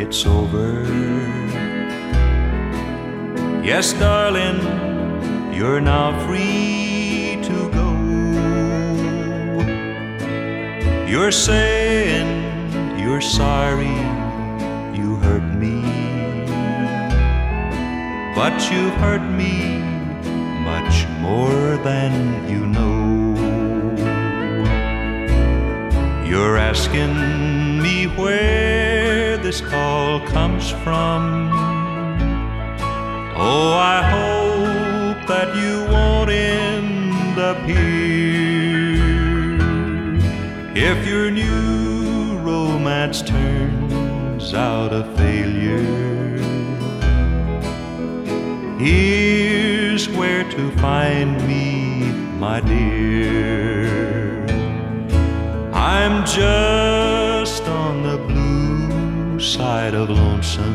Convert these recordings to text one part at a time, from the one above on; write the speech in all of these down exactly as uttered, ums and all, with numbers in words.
it's over. Yes, darling, you're now free to go. You're saying you're sorry you hurt me, but you've hurt me much more than you know. You're asking me where this call comes from. Oh, I hope that you won't end up here. If your new romance turns out a failure, here's where to find me, my dear. I'm just on the blue side of lonesome,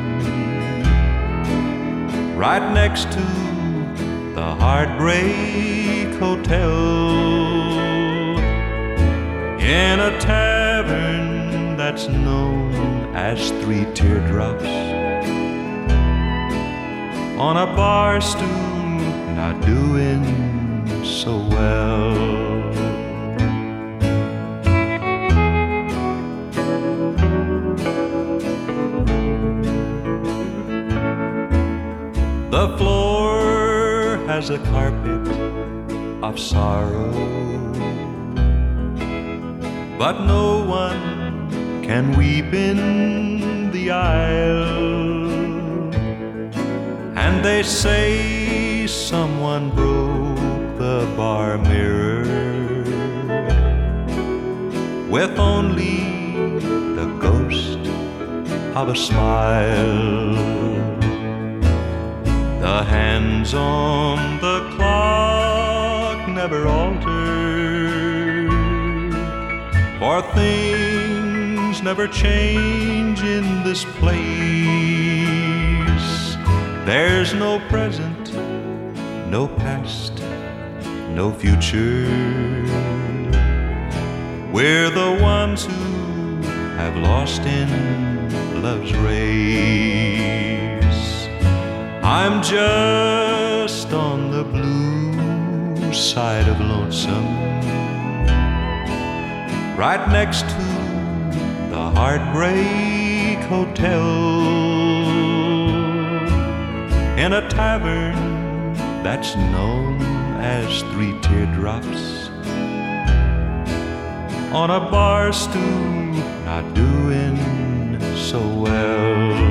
right next to the Heartbreak Hotel, in a tavern that's known as Three Teardrops, on a bar stool not doing so well. The floor has a carpet of sorrow, but no one can weep in the aisle. And they say someone broke the bar mirror, with only the ghost of a smile. The hands on the clock never alter, for things never change in this place. There's no present, no past, no future. We're the ones who have lost in love's race. I'm just on the blue side of lonesome, right next to the Heartbreak Hotel, in a tavern that's known as Three Teardrops, on a bar stool not doing so well.